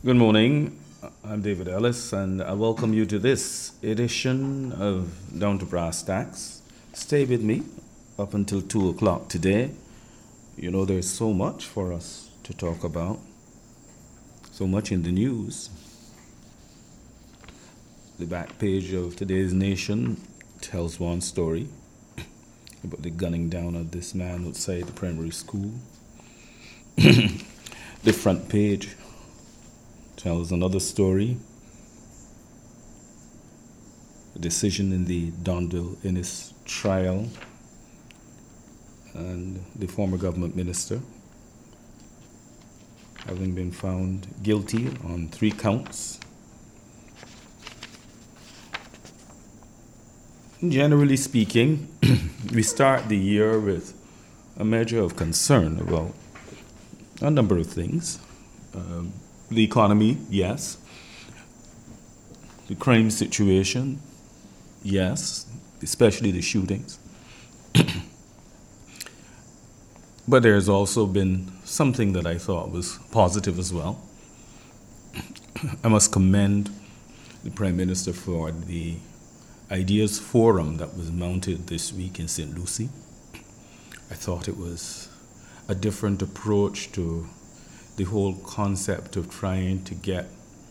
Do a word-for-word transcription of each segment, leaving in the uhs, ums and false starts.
Good morning. I'm David Ellis, and I welcome you to this edition of Down to Brass Tacks. Stay with me up until two o'clock today. You know, there's so much for us to talk about, so much in the news. The back page of today's Nation tells one story about the gunning down of this man outside the primary school. The front page tells another story, a decision in the Donville Innis trial, and the former government minister having been found guilty on three counts. Generally speaking, we start the year with a measure of concern about a number of things. Um, the economy, yes. The crime situation, yes, especially the shootings. But there's also been something that I thought was positive as well. I must commend the Prime Minister for the Ideas Forum that was mounted this week in Saint Lucie. I thought it was a different approach to the whole concept of trying to get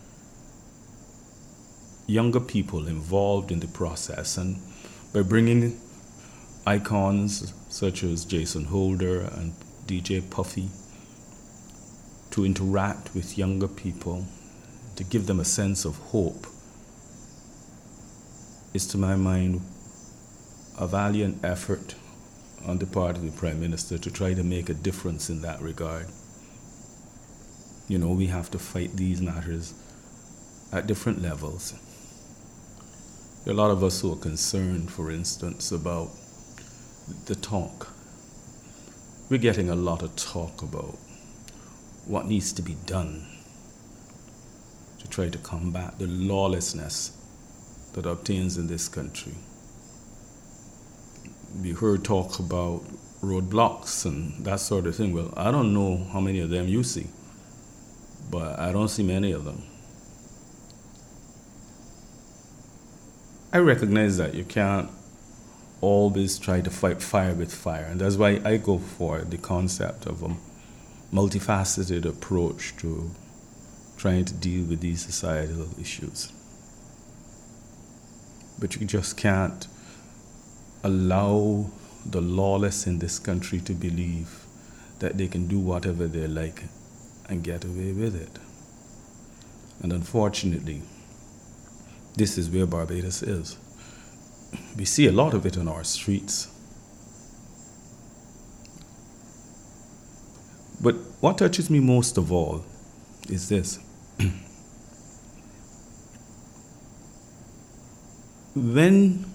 younger people involved in the process, and by bringing icons such as Jason Holder and D J Puffy to interact with younger people, to give them a sense of hope, is to my mind a valiant effort on the part of the Prime Minister to try to make a difference in that regard. You know, we have to fight these matters at different levels. There are a lot of us who are concerned, for instance, about the talk. We're getting a lot of talk about what needs to be done to try to combat the lawlessness that obtains in this country. We heard talk about roadblocks and that sort of thing. Well, I don't know how many of them you see, but I don't see many of them. I recognize that you can't always try to fight fire with fire, and that's why I go for the concept of a multifaceted approach to trying to deal with these societal issues. But you just can't allow the lawless in this country to believe that they can do whatever they like and get away with it. And unfortunately, this is where Barbados is. We see a lot of it on our streets. But what touches me most of all is this. When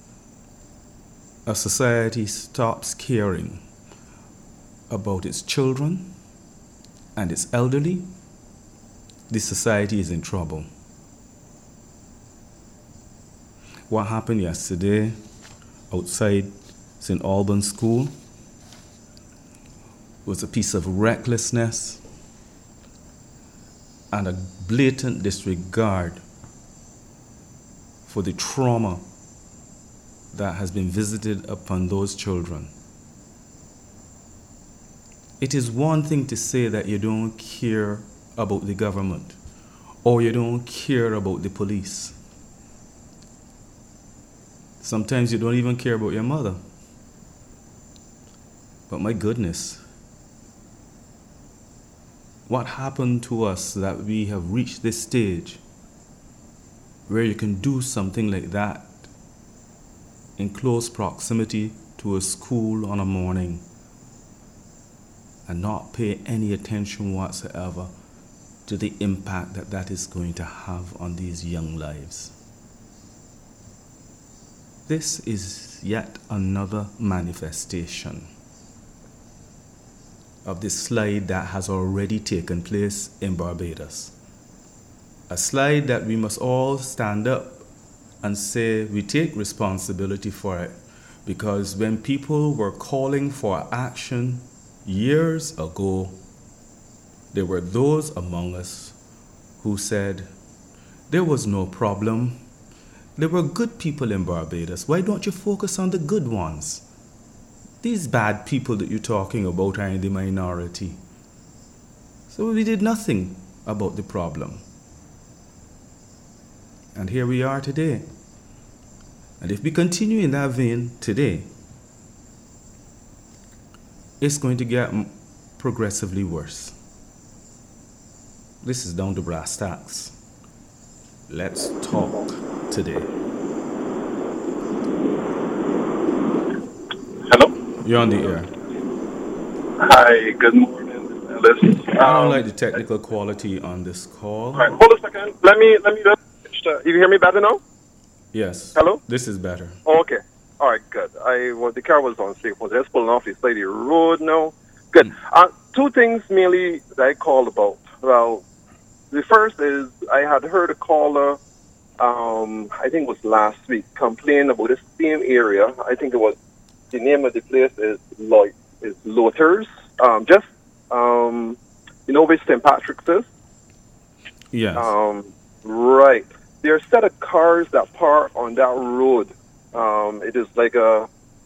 a society stops caring about its children and its elderly, the society is in trouble. What happened yesterday outside Saint Albans School was a piece of recklessness and a blatant disregard for the trauma that has been visited upon those children. It is one thing to say that you don't care about the government or you don't care about the police. Sometimes you don't even care about your mother. But my goodness, what happened to us that we have reached this stage where you can do something like that in close proximity to a school on a morning and not pay any attention whatsoever to the impact that that is going to have on these young lives. This is yet another manifestation of the slide that has already taken place in Barbados. A slide that we must all stand up and say we take responsibility for it, because when people were calling for action years ago, there were those among us who said there was no problem. There were good people in Barbados. Why don't you focus on the good ones? These bad people that you're talking about are in the minority. So we did nothing about the problem. And here we are today. And if we continue in that vein today, it's going to get progressively worse. This is down to brass tacks. Let's talk today. Hello? You're on the air. Hi, good morning, Ellis. I don't Um, like the technical quality on this call. all right, hold a second. Let me, let me just, uh, you hear me better now? Yes. Hello? This is better. Oh, okay. All right, good. I well, the car was on safe. Was just pulling off the side of the road now. Good. Mm. Uh, two things mainly that I called about. Well, the first is I had heard a caller, um, I think it was last week, complain about the same area. I think it was, the name of the place is Lloyd, is Lothers. Um, just, um, you know where Saint Patrick's is? Yes. Um, right. There are a set of cars that park on that road. Um, it is like a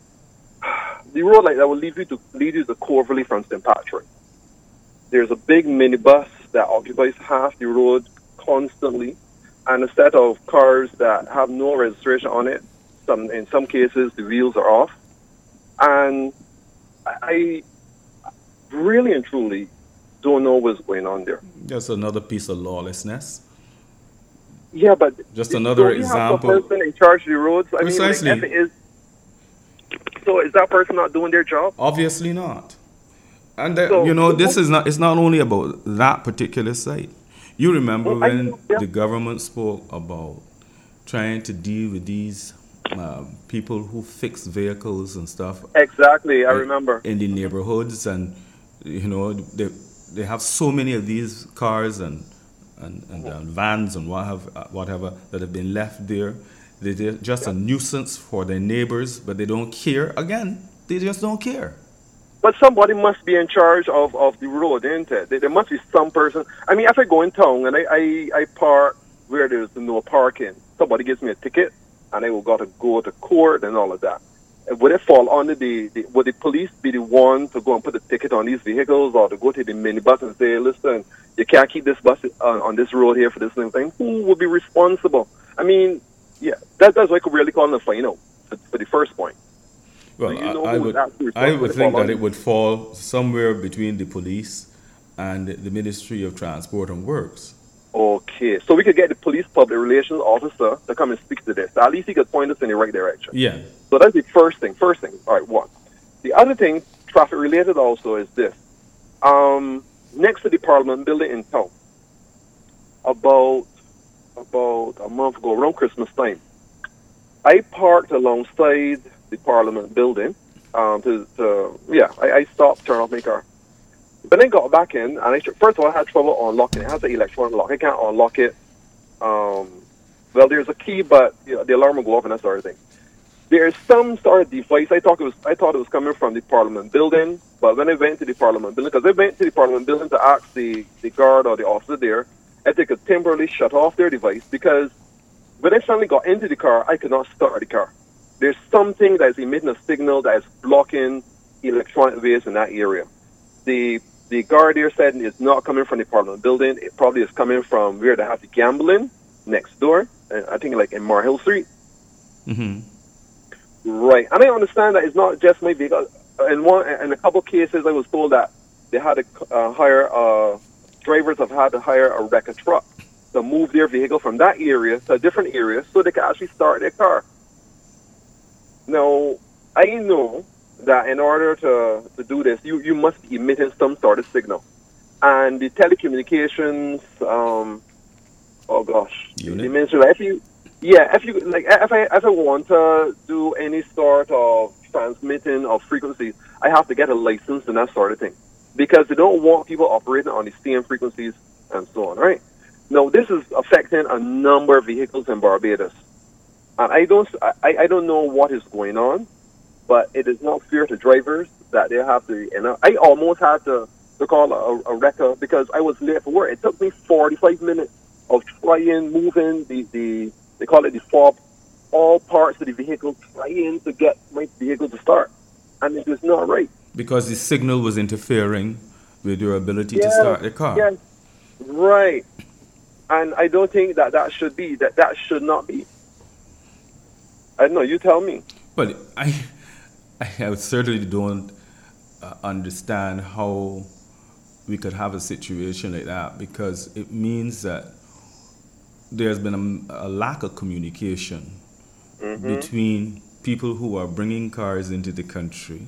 the road like that will lead you to lead you to Coverley from Saint Patrick. There's a big minibus that occupies half the road constantly, and a set of cars that have no registration on it. Some in some cases the wheels are off, and I really and truly don't know what's going on there. Just another piece of lawlessness. Yeah, but Just another don't you example. have a person in charge of the roads? I Precisely. mean, like, if it is, so is that person not doing their job? Obviously not. And that, So- you know, this is not. It's not only about that particular site. You remember Well, I when know, yeah. the government spoke about trying to deal with these um, people who fix vehicles and stuff Exactly, I remember. in the neighborhoods, and you know they they have so many of these cars and and, and, and vans and what have, uh, whatever that have been left there. They're just a nuisance for their neighbors, but they don't care. Again, they just don't care. But somebody must be in charge of, of the road, isn't it? There, there must be some person. I mean, if I go in town and I, I, I park where there's no parking, somebody gives me a ticket, and I will got to go to court and all of that. Would it fall under the, the, would the police be the one to go and put the ticket on these vehicles, or to go to the minibus and say, listen, you can't keep this bus on, on this road here for this little thing? Who would be responsible? I mean, yeah, that, that's what I could really call them the final for, for the first point. Well, So you know I, I who would, is actually I would responsible think for that all it would fall somewhere between the police and the Ministry of Transport and Works. Okay, so we could get the police public relations officer to come and speak to this. At least he could point us in the right direction. Yeah. So that's the first thing. First thing. All right, one. The other thing, traffic related also, is this. Um, next to the Parliament building in town, about about a month ago, around Christmas time, I parked alongside the Parliament building. Um, to, to yeah, I, I stopped, turned off my car. But then got back in, and I first of all I had trouble unlocking it. It has an electronic lock. I can't unlock it. Um, well, there's a key, but you know, the alarm will go off and that sort of thing. There's some sort of device. I thought it was I thought it was coming from the Parliament building, but when I went to the Parliament building, because I went to the Parliament building to ask the, the guard or the officer there if they could temporarily shut off their device, because when I finally got into the car, I could not start the car. There's something that is emitting a signal that is blocking electronic waves in that area. The the guard there said it's not coming from the Parliament building. It probably is coming from where they have the gambling next door. I think like in Marhill Street. Mm-hmm. Right, and I understand that it's not just my vehicle. In one, in a couple of cases, I was told that they had to uh, hire uh, drivers have had to hire a wrecker truck to move their vehicle from that area to a different area so they can actually start their car. Now, I know that in order to, to do this, you, you must be emitting some sort of signal. And the telecommunications, um, oh gosh, Unit? the ministry, if you, yeah, if you, like, if I, if I want to do any sort of transmitting of frequencies, I have to get a license and that sort of thing. Because they don't want people operating on the same frequencies and so on, right? Now, this is affecting a number of vehicles in Barbados. And I don't, I, I don't know what is going on, but it is not fair to drivers that they have to, you know, I almost had to, to call a, a wrecker because I was late for work. It took me forty-five minutes of trying, moving the, the they call it the fob, all parts of the vehicle, trying to get my vehicle to start. And it was not right. Because the signal was interfering with your ability to Yes, start the car. yes, right. And I don't think that that should be, that that should not be. I don't know, you tell me. But I, I certainly don't uh, understand how we could have a situation like that, because it means that there's been a, a lack of communication Mm-hmm. between people who are bringing cars into the country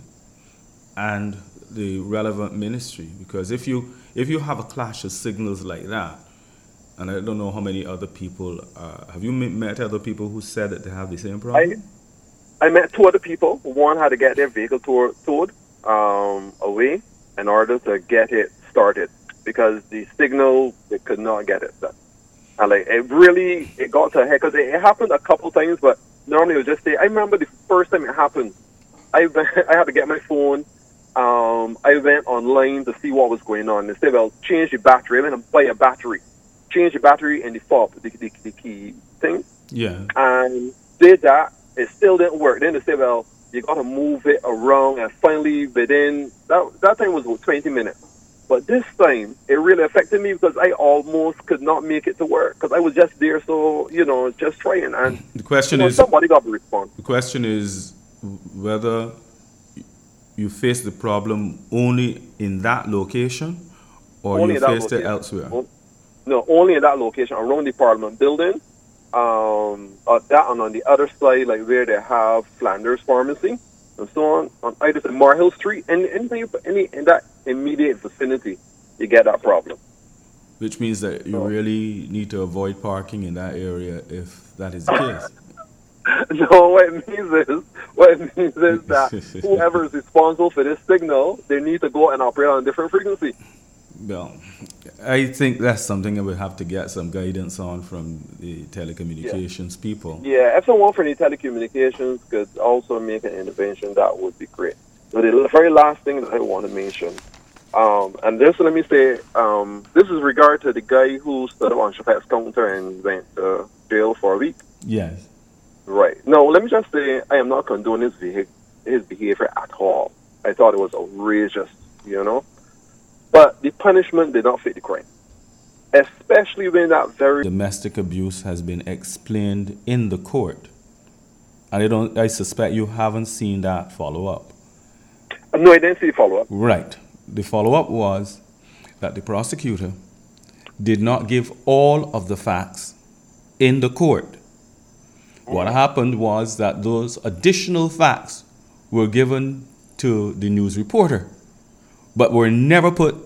and the relevant ministry. Because if you if you have a clash of signals like that, and I don't know how many other people, uh, have you met other people who said that they have the same problem? I, I met two other people. One had to get their vehicle towed, towed um, away in order to get it started because the signal, they could not get it done. And like, it really, it got to a head, because it, it happened a couple times, but normally it would just say, I remember the first time it happened, I, I had to get my phone. Um, I went online to see what was going on. They said, well, change the battery. I went and buy a battery. Change the battery and the fob, the, the, the key thing. Yeah. And did that. It still didn't work. Then they said, well, you got to move it around. And finally, within, that, that time was about twenty minutes. But this time, it really affected me because I almost could not make it to work because I was just there, so, you know, just trying. And the question you know, is, somebody got to respond. The question is whether you face the problem only in that location or Only you in that faced it location. elsewhere. O- No, only in that location, around the Parliament building. Um, uh, that and on the other side, like where they have Flanders Pharmacy and so on, on either side, Marhill Street, and anything, you put- any in that immediate vicinity, you get that problem. Which means that you Oh. really need to avoid parking in that area if that is the case. No, what it means is, what it means is that whoever is responsible for this signal, they need to go and operate on a different frequency. Well, I think that's something I would have to get some guidance on from the telecommunications people. Yeah, if someone from the telecommunications could also make an intervention, that would be great. But the very last thing that I want to mention, um, and this, let me say, um, this is regard to the guy who stood up on Chapet's counter and went to jail for a week. Yes. Right. No, let me just say, I am not condoning his, beha- his behavior at all. I thought it was outrageous, you know. But the punishment did not fit the crime. Especially when that very... Domestic abuse has been explained in the court. And I don't I suspect you haven't seen that follow up. No, I didn't see follow-up. Right. The follow up was that the prosecutor did not give all of the facts in the court. What happened was that those additional facts were given to the news reporter, but were never put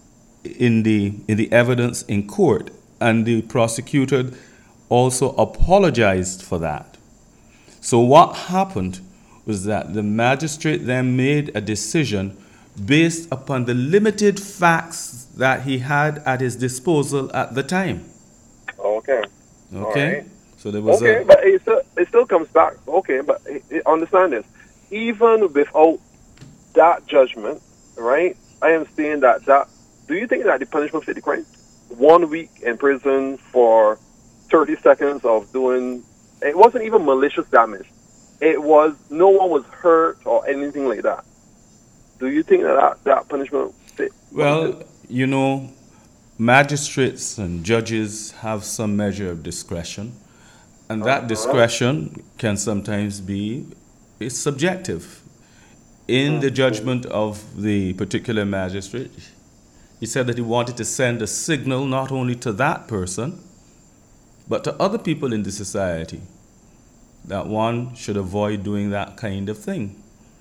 in the in the evidence in court, and the prosecutor also apologized for that. So what happened was that the magistrate then made a decision based upon the limited facts that he had at his disposal at the time. Okay. Okay? All right. So there was Okay, a but it still, it still comes back. Okay, but eh, eh, understand this. Even without that judgment, right, I am saying that, that, do you think that the punishment fit the crime? One week in prison for thirty seconds of doing, it wasn't even malicious damage. It was, no one was hurt or anything like that. Do you think that that, that punishment fit? Well, you know, magistrates and judges have some measure of discretion, and that discretion can sometimes be it's subjective. In the judgment of the particular magistrate, he said that he wanted to send a signal not only to that person, but to other people in the society, that one should avoid doing that kind of thing.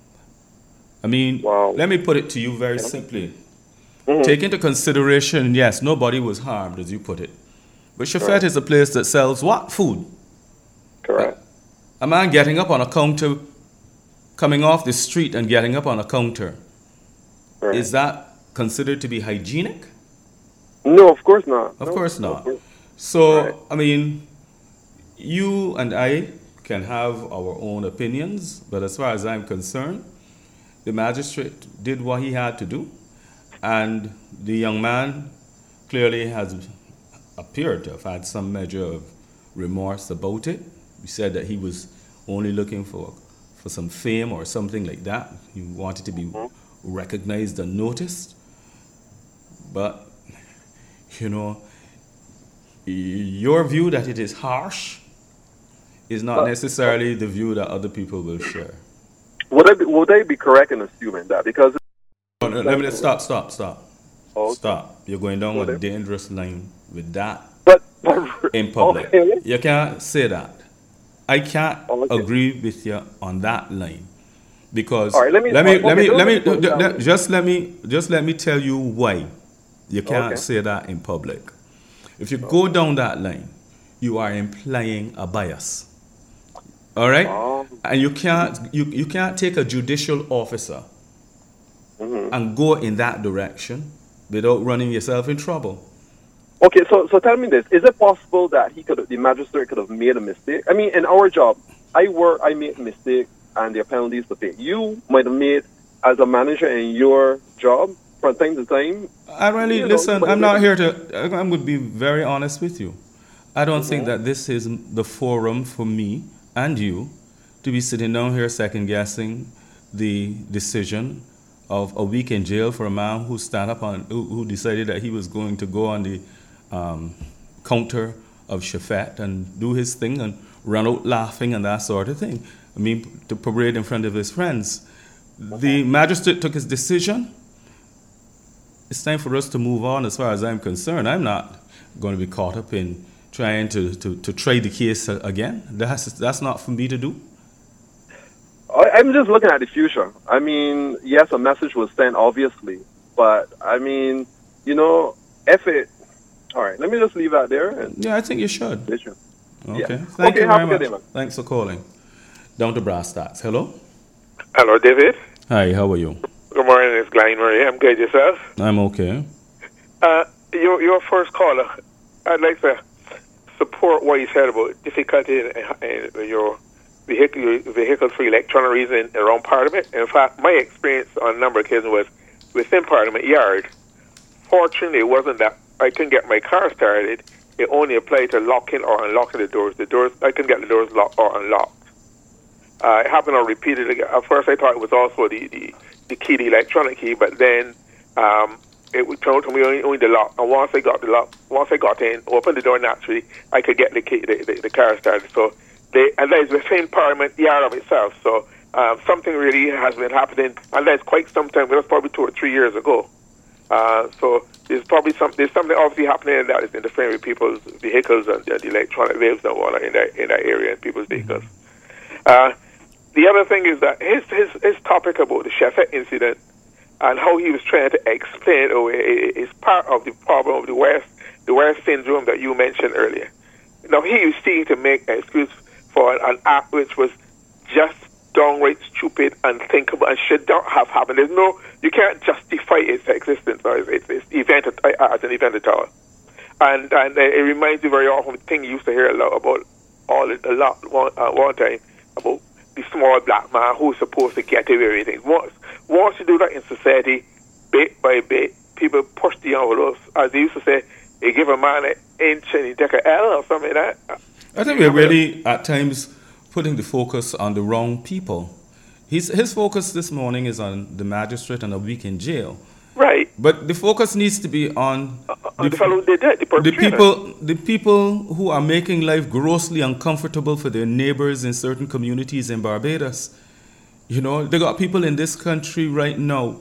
I mean, Wow. let me put it to you very simply. Mhm. Take into consideration, yes, nobody was harmed, as you put it. But Chafet Right. is a place that sells what? Food. Correct. A man getting up on a counter, coming off the street and getting up on a counter, Right. is that considered to be hygienic? No, of course not. Of No, course no, not. of course. So, Right. I mean, you and I can have our own opinions, but as far as I'm concerned, the magistrate did what he had to do, and the young man clearly has appeared to have had some measure of remorse about it. He said that he was only looking for for some fame or something like that. He wanted to be recognized and noticed. But, you know, your view that it is harsh is not But- necessarily the view that other people will share. Would I be, would I be correct in assuming that? Because Oh, no, let me stop, stop, stop. Okay. Stop. You're going down Okay. a dangerous line with that but in public. Okay. You can't say that. I can't Okay. agree with you on that line because All right, let me- let me okay, let me don't let me let me go d- down d- there. just let me just let me tell you why you can't Okay. say that in public. If you go down that line, you are implying a bias. All right, Oh. and you can't you, you can't take a judicial officer Mm-hmm. and go in that direction without running yourself in trouble. Okay, so so tell me this: is it possible that he could, the magistrate, could have made a mistake? I mean, in our job, I work, I make mistakes, and there are penalties to pay. You might have made as a manager in your job from time to time. I really You know, listen. but- I'm not here to. I'm going to be very honest with you. I don't think that this is the forum for me and you to be sitting down here second guessing the decision of a week in jail for a man who stand up on who, who decided that he was going to go on the um, counter of Shafet and do his thing and run out laughing and that sort of thing. I mean, to parade in front of his friends. The magistrate took his decision. It's time for us to move on as far as I'm concerned. I'm not going to be caught up in trying to, to, to try the case again. That's, that's not for me to do. I, I'm just looking at the future. I mean, yes, a message was sent, obviously, but I mean, you know, if it. All right, let me just leave that there. And Yeah, I think you should. issue. Okay. Yeah. Thank Okay, you have very a good much. day, man. Thanks for calling. Down to brass tacks. Hello? Hello, David. Hi, how are you? Good morning, it's Glenn Murray. I'm good. Yourself? I'm okay. Uh, your your first caller, I'd like to support what you said about difficulty in, in your vehicle vehicle-free electronic reason around Parliament. In fact, my experience on a number of occasions was within Parliament Yard. Fortunately, it wasn't that I couldn't get my car started. It only applied to locking or unlocking the doors. The doors I couldn't get the doors locked or unlocked. Uh, it happened on repeatedly. At first, I thought it was also the, the, the key, the electronic key, but then um, it would turn out to me only, only the lock. And once I got the lock, once I got in, opened the door naturally, I could get the key, the, the, the car started. So, they, and that is within Parliament Yard of itself. So, um, something really has been happening, and that's quite some time. It was probably two or three years ago. Uh, so, there's probably some, there's something obviously happening that is interfering with people's vehicles and uh, the electronic waves and whatnot in that in that area in people's vehicles. Uh, The other thing is that his, his, his topic about the Shafet incident and how he was trying to explain it away is part of the problem of the West, the West syndrome that you mentioned earlier. Now, he was seeking to make an excuse for an, an act which was just downright stupid, unthinkable, and should not have happened. There's no, you can't justify its existence or its, its event as an event at all. And and it reminds me very often of a thing you used to hear a lot about, all a lot one, uh, one time about the small black man who's supposed to get away with everything. Once, once you do that in society, bit by bit, people push the envelopes. As they used to say, they give a man an inch and he take an L or something like that. I think we're really, at times, putting the focus on the wrong people. His, his focus this morning is on the magistrate and a week in jail. Right. But the focus needs to be on Uh, the fellow who did that, the the perpetrator. people, the people who are making life grossly uncomfortable for their neighbors in certain communities in Barbados. You know, they got people in this country right now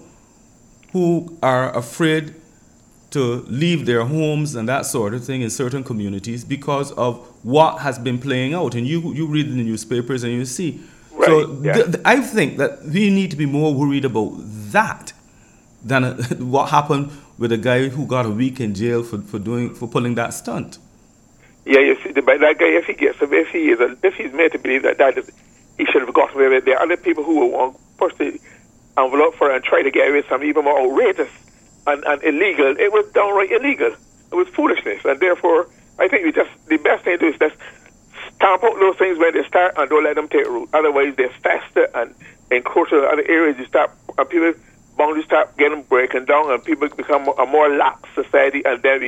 who are afraid to leave their homes and that sort of thing in certain communities because of what has been playing out. And you you read the newspapers and you see. Right, So yeah. th- th- I think that we need to be more worried about that than uh, what happened with a guy who got a week in jail for, for doing for pulling that stunt. Yeah, you see, but that guy, if he gets, if he is, a, if he's made to believe that that is, he should have gotten away with it. There are other people who will want push the envelope for and try to get away with something even more outrageous and, and illegal. It was downright illegal. It was foolishness, and therefore, I think we just the best thing to do is just stamp out those things when they start and don't let them take root. Otherwise, they fester and encroach into other areas. You start, and people boundaries start getting breaking down, and people become a more lax society, and then we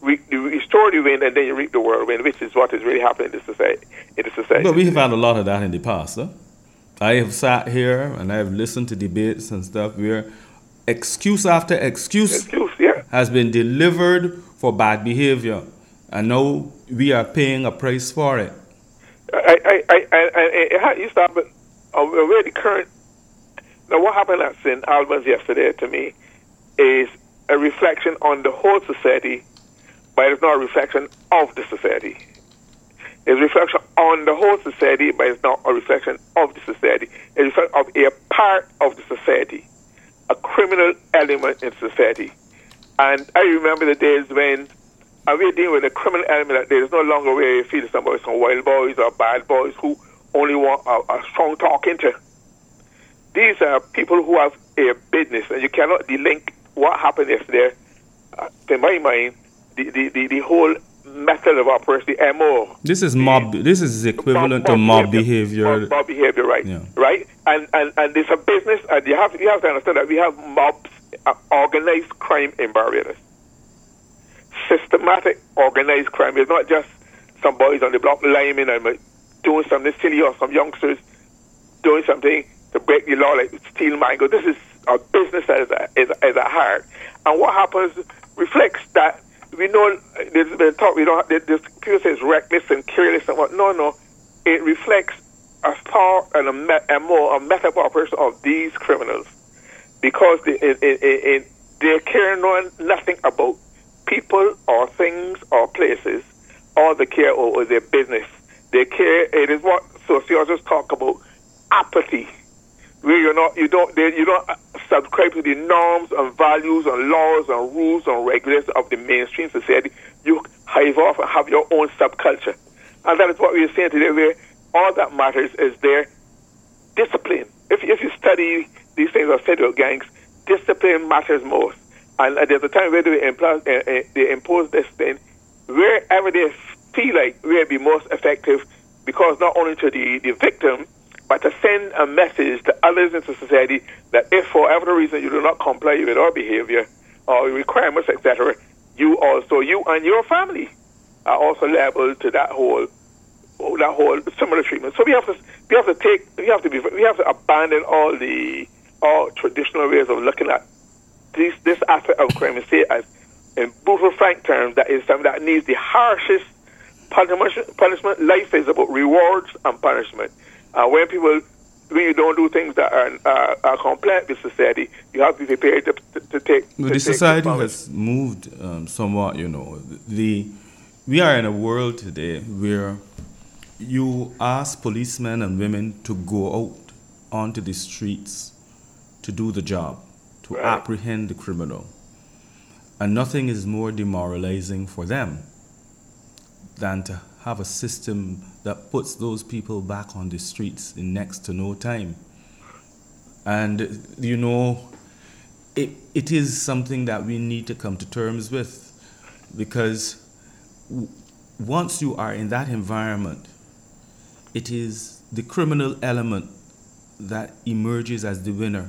re- you restore the wind and then you reap the whirlwind, which is what is really happening in the society. In the society. But we have had a lot of that in the past, huh? I have sat here and I have listened to debates and stuff where excuse after excuse, excuse yeah. has been delivered for bad behavior, and now we are paying a price for it. I, I, I, I, I, I you stop, but uh, where the current. Now, what happened at Saint Albans yesterday to me is a reflection on the whole society, but it's not a reflection of the society. It's a reflection on the whole society, but it's not a reflection of the society. It's a reflection of a part of the society, a criminal element in society. And I remember the days when and we're dealing with a criminal element that there is no longer where you feel somebody, some wild boys or bad boys who only want a, a strong talking to. These are people who have a business, and you cannot delink what happened yesterday. Uh, in my mind, the, the, the, the whole method of operation, the M O. This is mob. This is equivalent mob, to mob behavior. behavior. Mob, mob behavior, right? Yeah. Right. And and and it's a business, and you have you have to understand that we have mobs, uh, organized crime in Barbados. Systematic organized crime. It's not just some boys on the block liming and doing something silly, or some youngsters doing something to break the law, like steal mango. This is a business that is a, is, is a heart. And what happens reflects that. We know there's been talk. We don't. There's people say it's reckless and careless and what. No, no. It reflects a thought and a, me, a more a method of operation of these criminals, because they it, it, it, they care no, nothing about people or things or places. All they care about is their business. They care. It is what sociologists talk about apathy, where you're not, you don't, they, you don't subscribe to the norms and values and laws and rules and regulations of the mainstream society. You hive off and have your own subculture, and that is what we are saying today. Where all that matters is their discipline. If if you study these things of federal gangs, discipline matters most. And there's a time where they impose, uh, uh, they impose this thing wherever they feel like where it be most effective, because not only to the, the victim, but to send a message to others in society that if for whatever reason you do not comply with our behavior or requirements, et cetera, you also, you and your family are also liable to that whole that whole similar treatment. So we have to we have to take we have to be we have to abandon all the all traditional ways of looking at this this aspect of crime and say it as, in brutal, frank terms, that is something that needs the harshest punishment. Punishment. Life is about rewards and punishment. Uh, when people, when you don't do things that are uh, are compliant with society, you have to be prepared to, to, to take. Well, to the take society the has moved um, somewhat. You know, the we are in a world today where you ask policemen and women to go out onto the streets to do the job, to right. apprehend the criminal. And nothing is more demoralizing for them than to have a system that puts those people back on the streets in next to no time. And, you know, it it is something that we need to come to terms with, because w- once you are in that environment, it is the criminal element that emerges as the winner.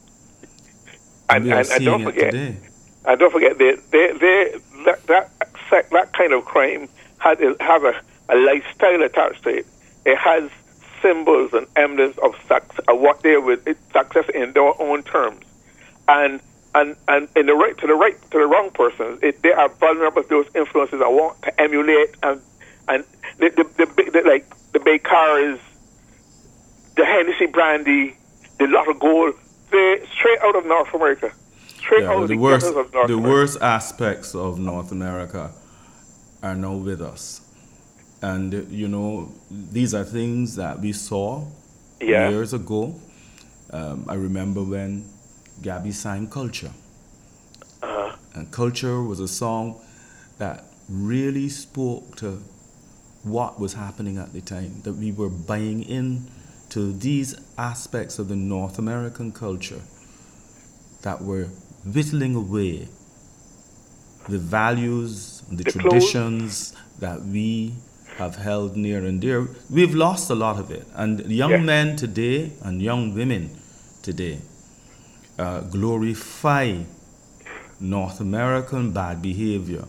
And, we are and, and don't seeing it forget, today. and don't forget, they, they, they, that, that that kind of crime has has a, a lifestyle attached to it. It has symbols and emblems of success, of what they would success in their own terms, and and and in the right to the right to the wrong person, it, they are vulnerable to those influences and want to emulate and and the the, the, the like the big cars, the Hennessy brandy, the lot of gold. They straight out of North America, straight Yeah, out well, of the the worst, ghettos of North the America. worst aspects of North America are now with us, and uh, you know, these are things that we saw Yeah. years ago. Um, I remember when Gabby sang "Culture," Uh-huh. and "Culture" was a song that really spoke to what was happening at the time. That we were buying in to these aspects of the North American culture that were whittling away the values and the, The traditions that we have held near and dear. We've lost a lot of it. And young Yeah. men today and young women today uh, glorify North American bad behavior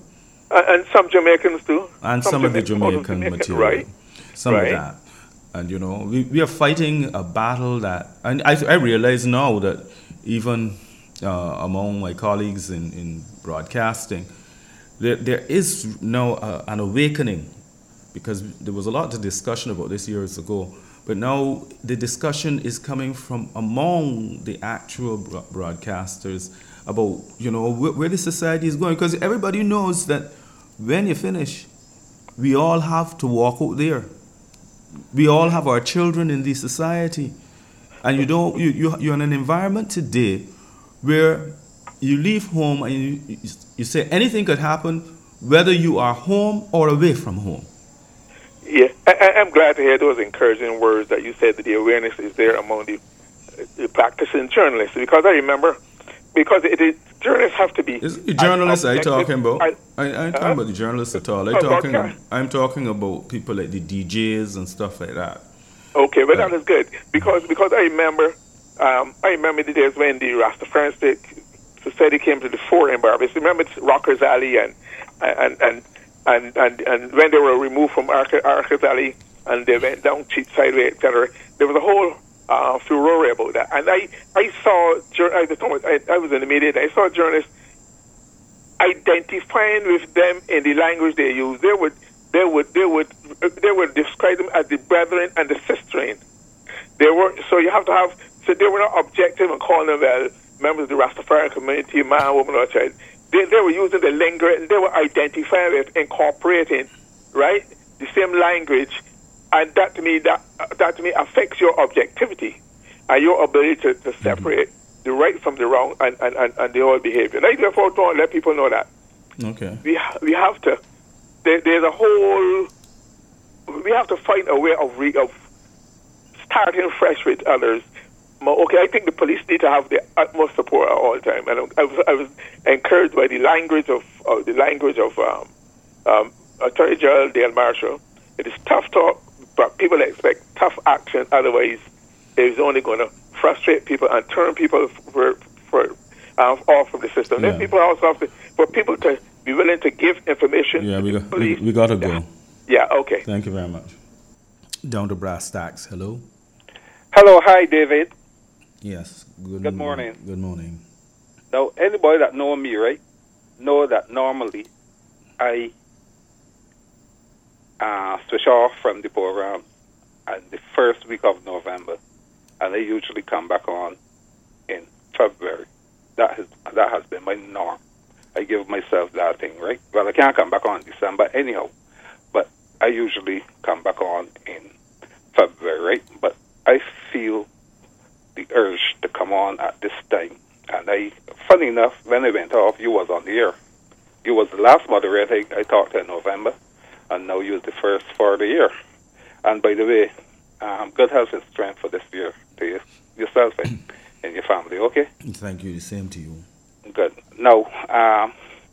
And, and some Jamaicans too. And some, some of the Jamaican, Jamaican Jamaican, material. right? Some right. of that. And, you know, we, we are fighting a battle that, and I, I realize now that even uh, among my colleagues in, in broadcasting, there, there is now uh, an awakening, because there was a lot of discussion about this years ago, but now the discussion is coming from among the actual broadcasters about, you know, where, where the society is going, because everybody knows that when you finish, we all have to walk out there. We all have our children in this society, and you don't. You, you you're in an environment today where you leave home and you, you say anything could happen, whether you are home or away from home. Yeah, I, I'm glad to hear those encouraging words that you said, that the awareness is there among the, the practicing journalists. Because I remember, because it is, journalists have to be. Is the journalists I talking about? I, I ain't talking uh, about the journalists at all. I oh, talking. okay. I'm talking about people like the D Js and stuff like that. Okay, but uh, that is good, because because I remember, um, I remember the days when the Rastafarian Society came to the fore in Barbados. Remember Rockers Alley and and and and and, and when they were removed from Rockers Alley and they went down Cheapside, et cetera. There was a whole uh, furore about that, and I I saw I, I was in the media. And I saw journalists identifying with them in the language they use. They would they would they would they would describe them as the brethren and the sisterin. They were so you have to have so they were not objective and calling them well members of the Rastafarian community, man, woman, or child. They they were using the lingo, and they were identifying with, incorporating, right, the same language, and that to me that that to me affects your objectivity and your ability to, to separate mm-hmm. the right from the wrong and, and, and, and the old behavior. And I therefore don't let people know that. Okay. We ha- we have to. There, there's a whole. We have to find a way of re, of starting fresh with others. Okay, I think the police need to have the utmost support at all time, and I was, I was encouraged by the language of uh, the language of um, um, Attorney General Dale Marshall. It is tough talk, but people expect tough action. Otherwise, it is only going to frustrate people and turn people for, for uh, off from the system. Yeah. Then people also have to, for people to be willing to give information. Yeah, to we the got, police. we, we got to go. Yeah. yeah. Okay. Thank you very much. Down to brass tacks. Hello. Hello, hi, David. Yes. Good, Good morning. Good morning. Now, anybody that know me, right, know that normally I uh, switch off from the program in the first week of November, and I usually come back on in February. That has that has been my norm. I give myself that thing, right? Well, I can't come back on in December anyhow, but I usually come back on in February, right? But I feel the urge to come on at this time. And I, funny enough, when I went off, you was on the air. You was the last moderator I, I talked to in November, and now you was the first for the year. And by the way, um, good health and strength for this year to you, yourself and, and your family, okay? Thank you. The same to you. Good. Now, um,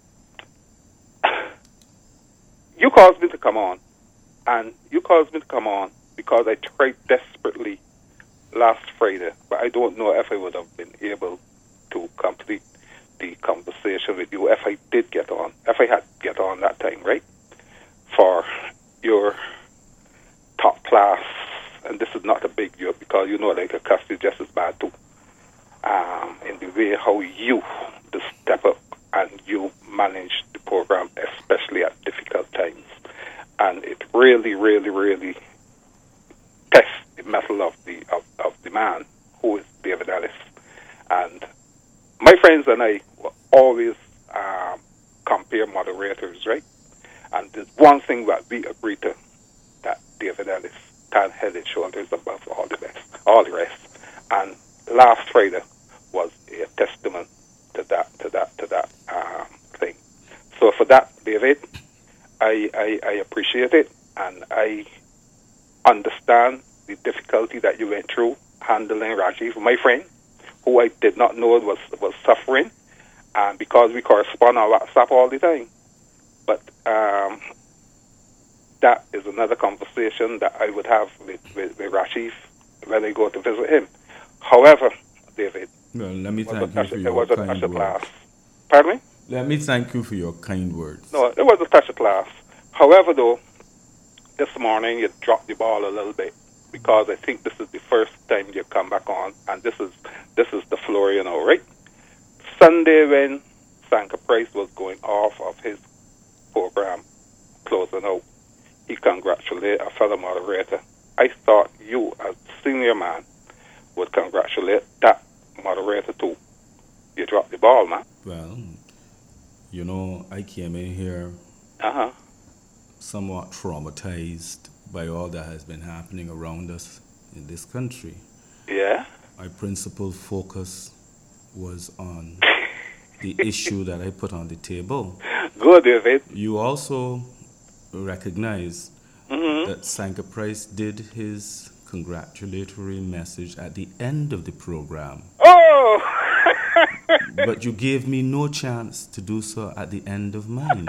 you caused me to come on, and you caused me to come on because I tried desperately last Friday, but I don't know if I would have been able to complete the conversation with you if I did get on, if I had get on that time, right? For your top class, and this is not a big deal because you know like a cuss is just as bad too. Um, in the way how you just step up and you manage the program, especially at difficult times. And it really, really, really tests the mettle of the of, of the man who is David Ellis. And my friends and I will always um, compare moderators, right? And there's one thing that we agree to, that David Ellis stands head and shoulders above all the rest, all the rest. And last Friday was a testament to that, to that, to that um, thing. So for that, David, I, I I appreciate it, and I understand the difficulty that you went through handling Rajiv, my friend, who I did not know was was suffering, and because we correspond on WhatsApp all the time. But um, that is another conversation that I would have with, with, with Rajiv when I go to visit him. However, David, well, let me thank you for it your was an kind usher words. class. Pardon me? Let me thank you for your kind words. No, it was a special class. However, though, this morning you dropped the ball a little bit because I think this is the first time you come back on, and this is this is the floor, you know, right? Sunday when Sanka Price was going off of his program, closing out, he congratulated a fellow moderator. I thought you, as senior man, would congratulate that moderator too. You dropped the ball, man. Well, you know, I came in here Uh-huh. somewhat traumatized by all that has been happening around us in this country. Yeah? My principal focus was on the issue that I put on the table. Good, David. You also recognize Mm-hmm. that Sanka Price did his congratulatory message at the end of the program, Oh! but you gave me no chance to do so at the end of mine.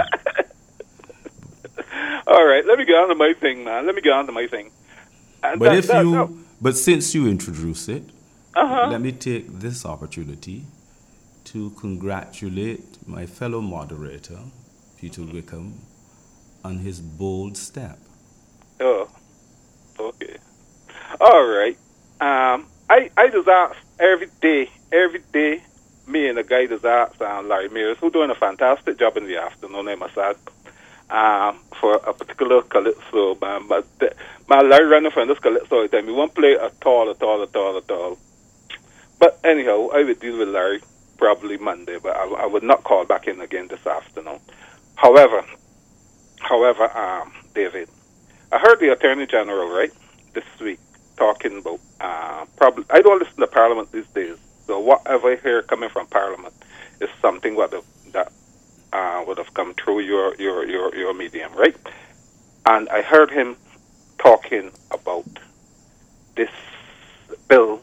All right, let me get on to my thing, man. Let me get on to my thing. And But that- if that- you, that- but since you introduce it, Uh-huh. let me take this opportunity to congratulate my fellow moderator, Peter Wickham, on his bold step. Oh, okay. All right. Um, I, I just ask every day, every day, me and the guy just ask um, Larry Mears, who doing a fantastic job in the afternoon, I must add, um, for a particular calypso, man. But the, my Larry running from this calypso, time he won't play at all, at all, at all, at all. But anyhow, I would deal with Larry probably Monday, but I, I would not call back in again this afternoon. However, however, um, David, I heard the Attorney General, right, this week, talking about, uh, probably, I don't listen to Parliament these days, so whatever I hear coming from Parliament is something what the, that uh, would have come through your, your, your, your medium, right? And I heard him talking about this bill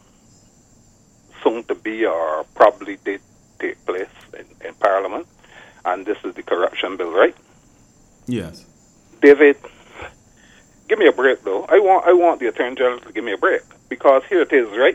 soon to be or probably did take place in, in Parliament, and this is the corruption bill, right? Yes. David, give me a break, though. I want I want the Attorney General to give me a break, because here it is, right?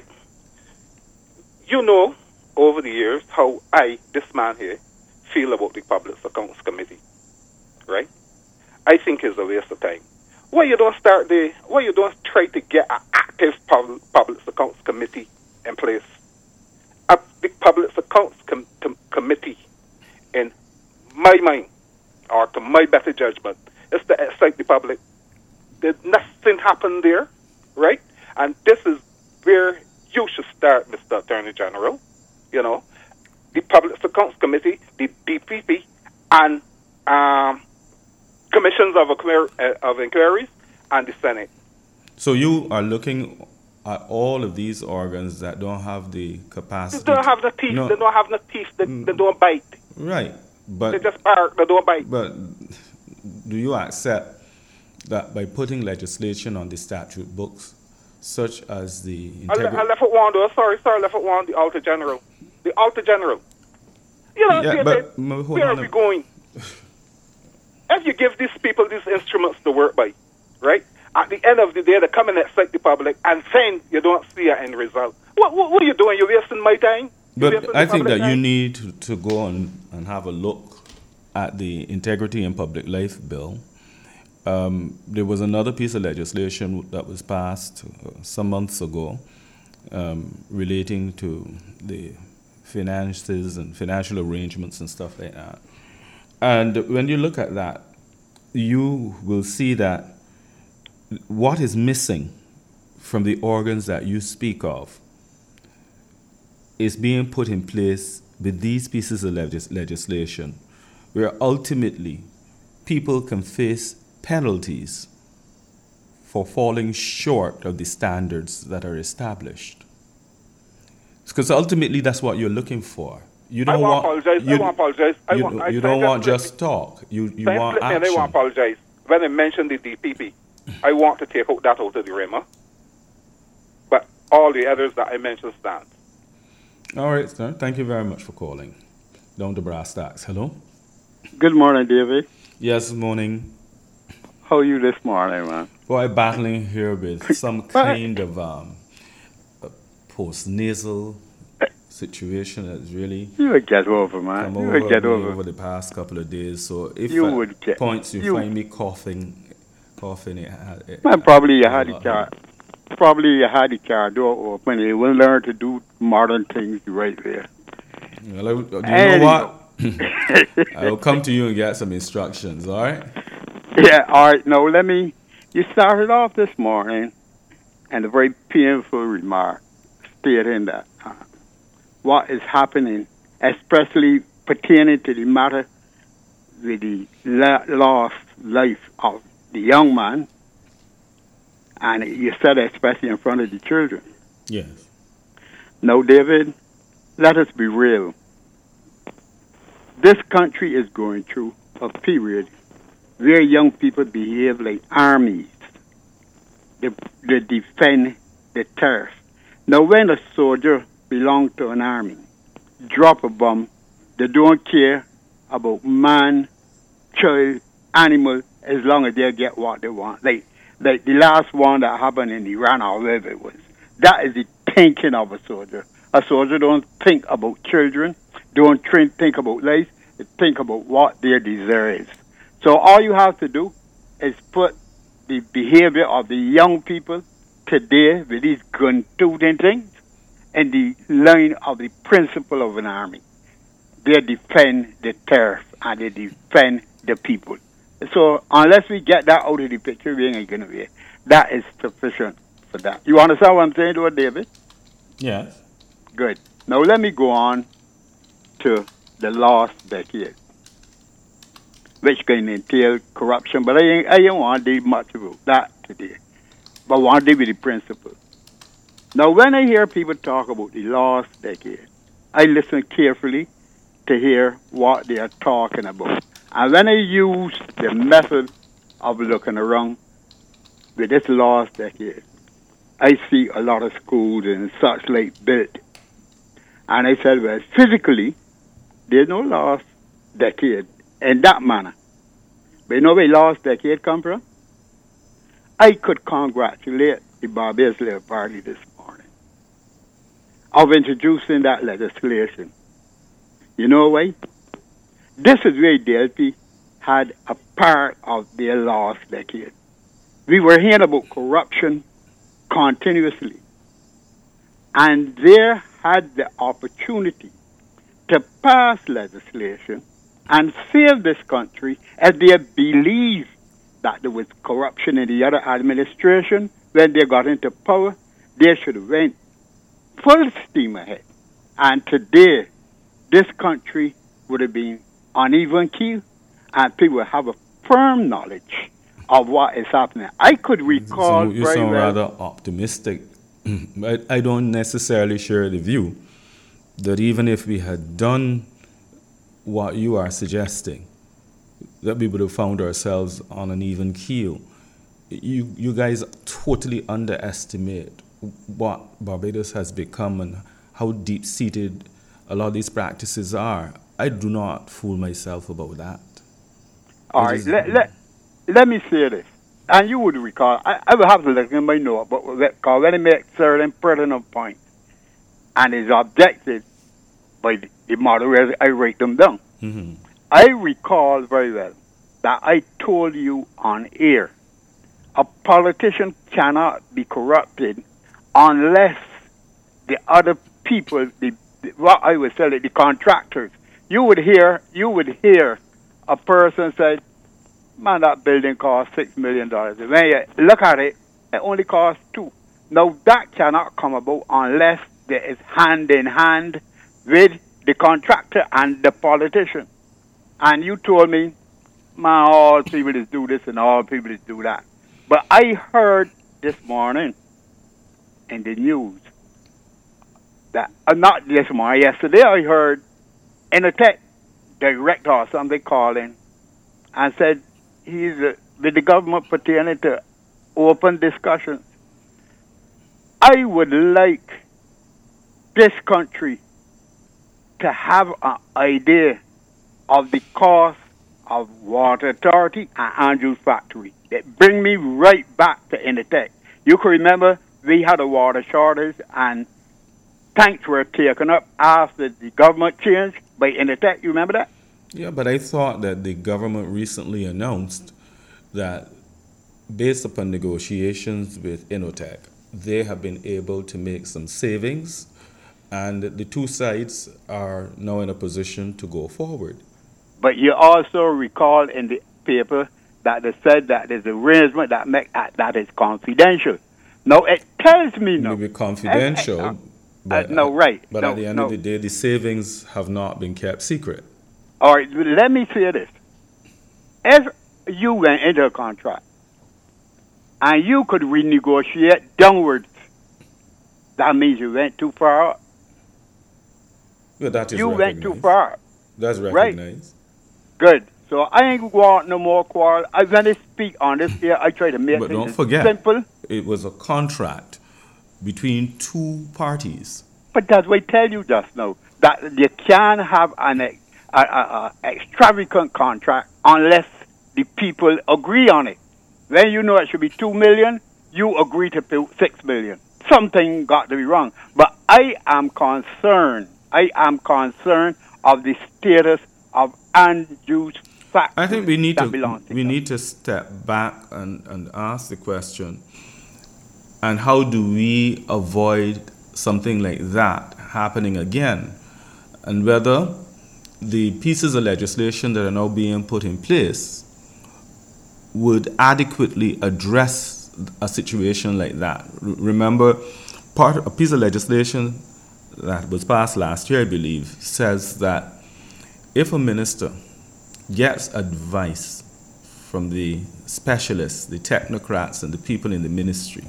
You know, over the years, how I, this man here, feel about the Public Accounts Committee, right? I think it's a waste of time. Why you don't start the, why you don't try to get an active pub, Public Accounts Committee in place? A big Public Accounts com, com, Committee, in my mind, or to my better judgment, is to excite the public. There's nothing happened there, right? And this is where you should start, Mister Attorney General. You know, the Public Accounts Committee, the D P P, and um, commissions of, uh, of inquiries, and the Senate. So you are looking at all of these organs that don't have the capacity. They don't have the teeth. No. They don't have the teeth. They, they don't bite. Right, but They just bark. They don't bite. but do you accept that by putting legislation on the statute books, such as the I, le- integri- I left it one, though. Sorry, sorry, I left it one, the Alta General. The Alta General. You know, Yeah, David, but, m- hold where on are a- we going? If you give these people these instruments to work by, right? At the end of the day, they come and excite the public, and then you don't see an end result. What, what, what are you doing? You're wasting my time? You're wasting But the I think public that you time? need to, to go on and have a look at the Integrity in Public Life Bill. Um, there was another piece of legislation that was passed uh, some months ago um, relating to the finances and financial arrangements and stuff like that. And when you look at that, you will see that what is missing from the organs that you speak of is being put in place with these pieces of legis- legislation, where ultimately people can face penalties for falling short of the standards that are established. Because ultimately that's what you're looking for. You I don't want want, apologize. I you, want apologize. I you, want, I, you I don't want just just talk. You, you Thanks, want let me- and I action. want to apologize. When I mentioned the D P P, I want to take out that out of the rimmer. But all the others that I mentioned stand. All right, sir. Thank you very much for calling. Down to brass tacks. Hello? Good morning, David. Yes, morning. How are you this morning, man? Boy, battling here with some kind of um, post-nasal situation that's really You would get over, man. come You over would get me over. over the past couple of days. So if You at would get- points you, you- find me coughing, coughing, it, ha- it Man, probably you there's a had the lot car. Probably you had the car door open. You will learn to do modern things right there. Well, I, do you Anyhow. know what? I'll come to you and get some instructions. All right. Yeah, all right. No, let me. You started off this morning, and a very painful remark stating that uh, what is happening, especially pertaining to the matter with the la- lost life of the young man, and you said especially in front of the children. Yes. Now, David, let us be real. This country is going through a period where young people behave like armies. They, they defend the turf. Now, when a soldier belongs to an army, drop a bomb, they don't care about man, child, animal, as long as they get what they want. Like, like the last one that happened in Iran or wherever it was. That is the thinking of a soldier. A soldier don't think about children, don't think, think about life, they think about what their desire is. So all you have to do is put the behavior of the young people today with these gun-toting things in the line of the principle of an army. They defend the turf and they defend the people. So unless we get that out of the picture, we ain't going to be. That is sufficient for that. You understand what I'm saying, though, David? Yes. Good. Now let me go on to the last decade, which can entail corruption, but I ain't, I ain't want to do much about that today. But I want to deal with the principle. Now, when I hear people talk about the last decade, I listen carefully to hear what they are talking about. And when I use the method of looking around with this last decade, I see a lot of schools and such like built. And I said, well, physically, there's no last decade in that manner. But you know where last decade come from? I could congratulate the Barbados Labour Party this morning of introducing that legislation. You know why? This is where D L P had a part of their last decade. We were hearing about corruption continuously. And they had the opportunity to pass legislation and save this country as they believed that there was corruption in the other administration. When they got into power, they should have went full steam ahead. And today, this country would have been on even keel, and people would have a firm knowledge of what is happening. I could recall So you very sound well. rather optimistic. But I don't necessarily share the view that even if we had done what you are suggesting, that we would have found ourselves on an even keel. You, you guys totally underestimate what Barbados has become and how deep-seated a lot of these practices are. I do not fool myself about that. All It right, is- let, let, let me say this. And you would recall, I, I will have to look in my note, but because when I make certain pertinent points, and is objected by the, the moderator, I write them down. Mm-hmm. I recall very well that I told you on air, a politician cannot be corrupted unless the other people, the, the what I would say, the contractors, you would hear, you would hear a person say, man, that building cost six million dollars. When you look at it, it only costs two. Now that cannot come about unless there is hand in hand with the contractor and the politician. And you told me, man, all people is do this and all people is do that. But I heard this morning in the news that, uh, not this morning, yesterday I heard in a tech director or something calling and said he's uh, with the government pertaining to open discussions. I would like this country to have an idea of the cost of Water Authority and Andrews Factory. That bring me right back to Initech. You can remember we had a water shortage and tanks were taken up after the government changed by Inotech. You remember that? Yeah, but I thought that the government recently announced that based upon negotiations with Inotech, they have been able to make some savings, and the two sides are now in a position to go forward. But you also recall in the paper that they said that there's arrangement that make that is confidential. Now it tells me It no. may be confidential, Uh, uh, but, uh, no, right. but no, at the end no. of the day, the savings have not been kept secret. All right, let me say this. If you went into a contract and you could renegotiate downwards, that means you went too far. Well, that is You went too recognized. far. That's Right. recognized. Good. So I ain't want no more quarrel. I when I speak on this here, I try to make But things don't forget, simple. it was a contract between two parties. But that's what I tell you just now, that you can't have an ex- a, a, a extravagant contract unless the people agree on it. When you know it should be two million, you agree to pay six million. Something got to be wrong. But I am concerned. I am concerned of the status of unused factories. I think we need that to belong to we them. need to step back and, and ask the question, and how do we avoid something like that happening again? And whether the pieces of legislation that are now being put in place would adequately address a situation like that. R- remember, part a piece of legislation that was passed last year, I believe, says that if a minister gets advice from the specialists, the technocrats, and the people in the ministry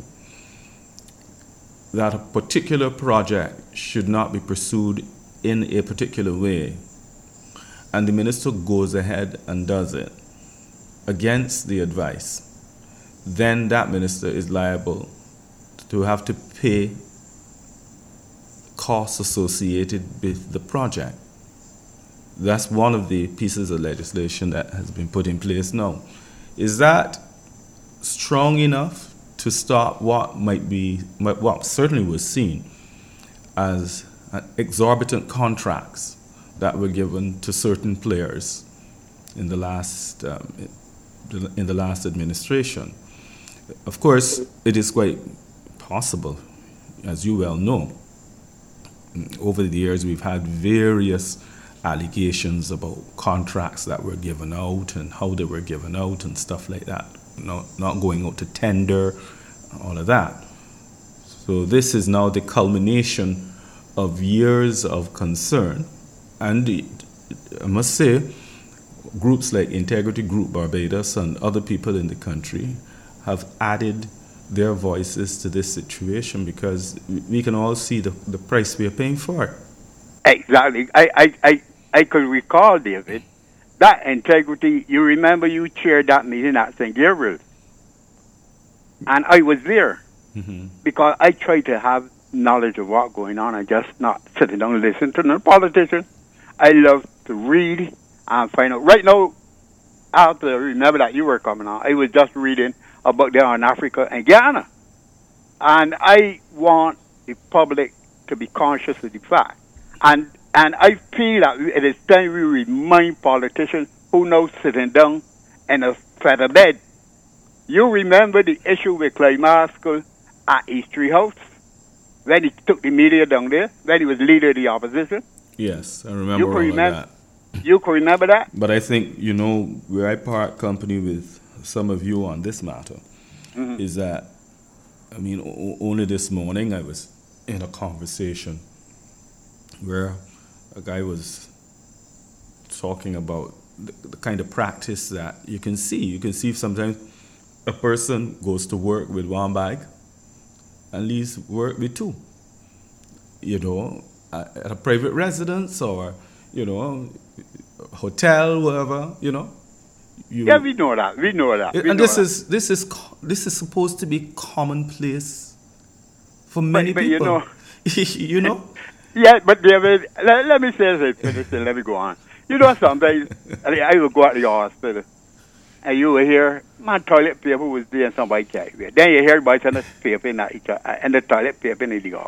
that a particular project should not be pursued in a particular way, and the minister goes ahead and does it against the advice, then that minister is liable to have to pay costs associated with the project. That's one of the pieces of legislation that has been put in place now. Is that strong enough to stop what might be, what certainly was seen as exorbitant contracts that were given to certain players in the last um, in the last administration? Of course, it is quite possible, as you well know. Over the years, we've had various allegations about contracts that were given out and how they were given out and stuff like that. Not, not going out to tender, all of that. So this is now the culmination of years of concern. And it, I must say, groups like Integrity Group Barbados and other people in the country have added their voices to this situation, because we can all see the, the price we are paying for it. Exactly. I, I, I, I could recall, David, that integrity, you remember you chaired that meeting at Saint Gabriel. And I was there Mm-hmm. because I try to have knowledge of what's going on and just not sitting down and listen to no politician. I love to read and find out. Right now, I have to remember that you were coming on. I was just reading about there in Africa and Ghana. And I want the public to be conscious of the fact. And and I feel that it is time we remind politicians who now sitting down in a feather bed. You remember the issue with Clive Maskell at East Tree House, when he took the media down there, when he was leader of the opposition? Yes, I remember You all can of remember, that. you can remember that? But I think, you know, where I part company with some of you on this matter Mhm. is that, I mean, o- only this morning I was in a conversation where a guy was talking about the, the kind of practice that you can see. You can see sometimes a person goes to work with one bag and leaves work with two. You know, at at a private residence or, you know, hotel, wherever, you know. You, Yeah, we know that. We know that. We and know this that. is this is co- this is supposed to be commonplace for many but you people. know- you know. Yeah, but David, let, let me say this, finish and let me go on. You know, sometimes I I would go out to the hospital, and you will hear my toilet paper was there and somebody carried it. Then you hear everybody send a paper in, the, in the toilet paper in the hospital.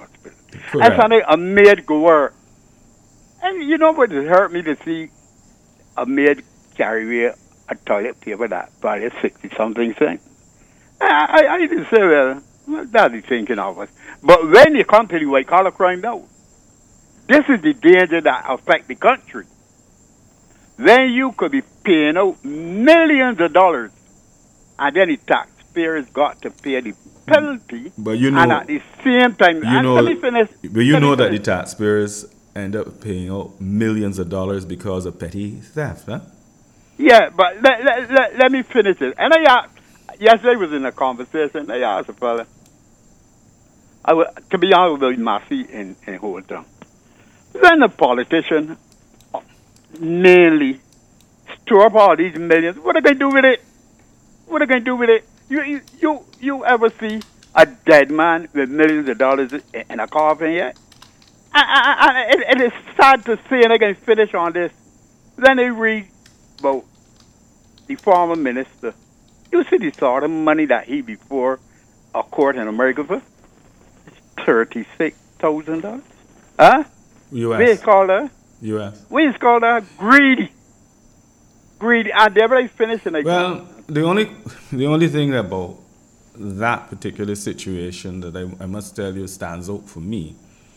And so a maid go work. And you know what, it hurt me to see a maid carry away a toilet paper that probably sixty-something cents. I, I, I just say, well, what that is thinking of us. But when you come to the white-collar crime now, this is the danger that affect the country. Then you could be paying out millions of dollars, and then the taxpayers got to pay the penalty. But you know, and at the same time, you know, let me finish, but you let know me that the finish. taxpayers end up paying out millions of dollars because of petty theft, huh? Yeah, but let, let, let, let me finish it. And I asked, yesterday was in a conversation, I asked a fella, I was, to be honest with my seat in, in Holton. Then the politician nearly store up all these millions. What are they going to do with it? What are they going to do with it? You, you, you, you ever see a dead man with millions of dollars in, in a coffin yet? I, I, I, it, it is sad to see, and I can finish on this. Then they read about the former minister. You see the sort of money that he before a court in America for? thirty-six thousand dollars. Huh? U S. We is called that? U S. We is called that greedy. Greedy. And they ever finish and they Well, the only the only thing about that particular situation that I, I must tell you stands out for me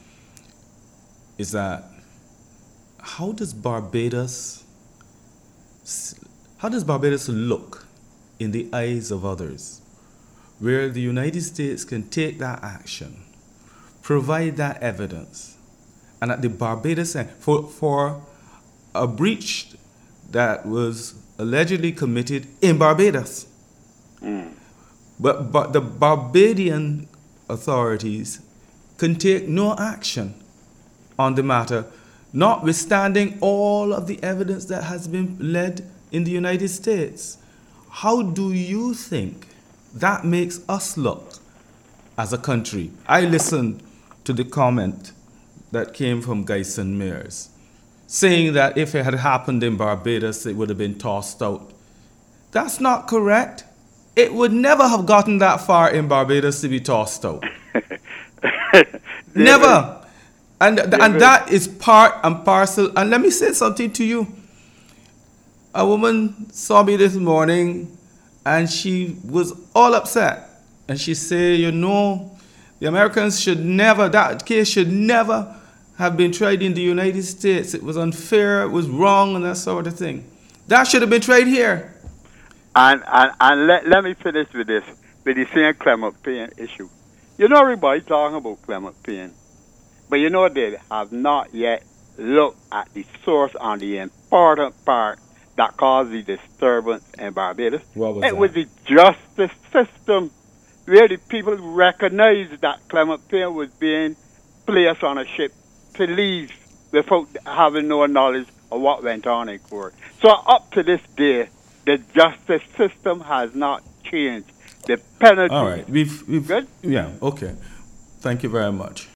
is that how does Barbados how does Barbados look in the eyes of others, where the United States can take that action, provide that evidence, and at the Barbados end, for, for a breach that was allegedly committed in Barbados. Mm. But, but the Barbadian authorities can take no action on the matter, notwithstanding all of the evidence that has been led in the United States. How do you think that makes us look as a country? I listened to the comment that came from Gyson Mears, saying that if it had happened in Barbados, it would have been tossed out. That's not correct. It would never have gotten that far in Barbados to be tossed out. Never. And, and that is part and parcel. And let me say something to you. A woman saw me this morning and she was all upset. And she said, you know, the Americans should never, that case should never have been tried in the United States. It was unfair, it was wrong, and that sort of thing. That should have been tried here. And and, and let, let me finish with this, with the same Clement Payne issue. You know everybody talking about Clement Payne, but you know they have not yet looked at the source on the important part that caused the disturbance in Barbados. What was it that? was the justice system, where the people recognized that Clement Payne was being placed on a ship to leave without having no knowledge of what went on in court. So up to this day, the justice system has not changed. The penalty. All right. We've, we've, Good? Yeah, okay. Thank you very much.